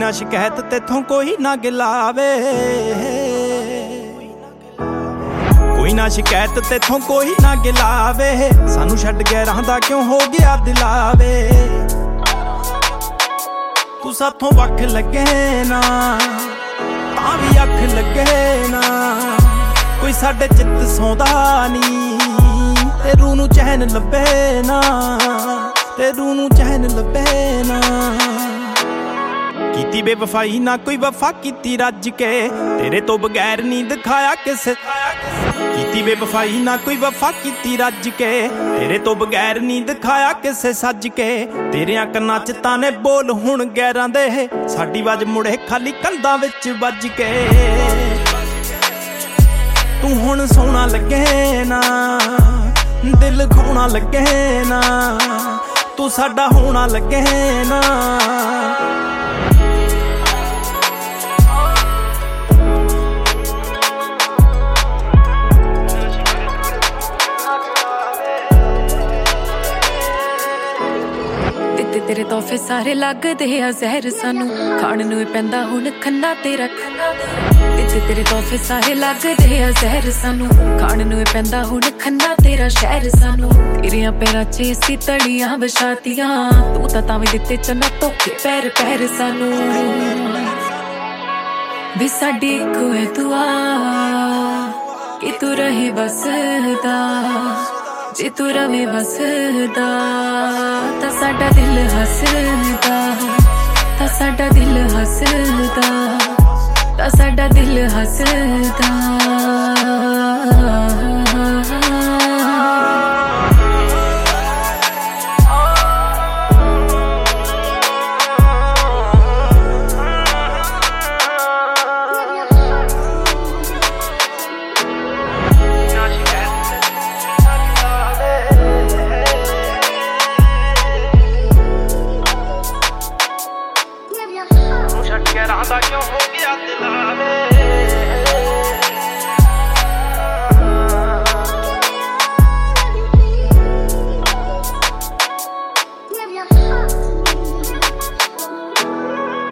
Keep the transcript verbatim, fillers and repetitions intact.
ना शिकायत तेथों कोई ना गिलावे, कोई ना शिकायत तेथों कोई ना गिलावे। सानू छड्ड के रहंदा क्यों हो गया दिलावे। तू साथों वख लगे ना तां भी अख लगे ना, कोई साडे चित सौंदा नी ते रूह नूं चैन लभे ना, ते रूह नूं चैन लभे ना। कीती बेवफाई ना कोई वफा कीती रज के, तेरे तो बगैर नी दिखाया किसे। कीती बेवफाई ना कोई वफा कीती रज के, तेरे तो बगैर नी दिखाया किसे सज के। तेरियां कन्नां च ताने बोल हुण गैरां दे, साडी वाज मुड़े खाली कंधां विच वज के। तू हुण सोहना लगे ना, दिल खोना लगे ना, तू साडा होना लगे ना। तेरे तोहफे सारे लगदे आ जहर, सानू खाण नूं पैंदा हुण खन्ना तेरा। ते तेरे तोहफे सारे लगदे आ जहर, सानू खाण नूं पैंदा हुण खन्ना तेरा शहर। सानू तेरियां पैरां च सी तड़ियां बछातियां, तू तां तां भी दित्ते चन्ना धोखे पैर पैर। सानू वे साडी इक्को है दुआ कि तू रहे बसदा, जे तू रवे बसदा तां साडा दिल हसदा, तां साडा दिल हसदा, तां साडा दिल हसदा।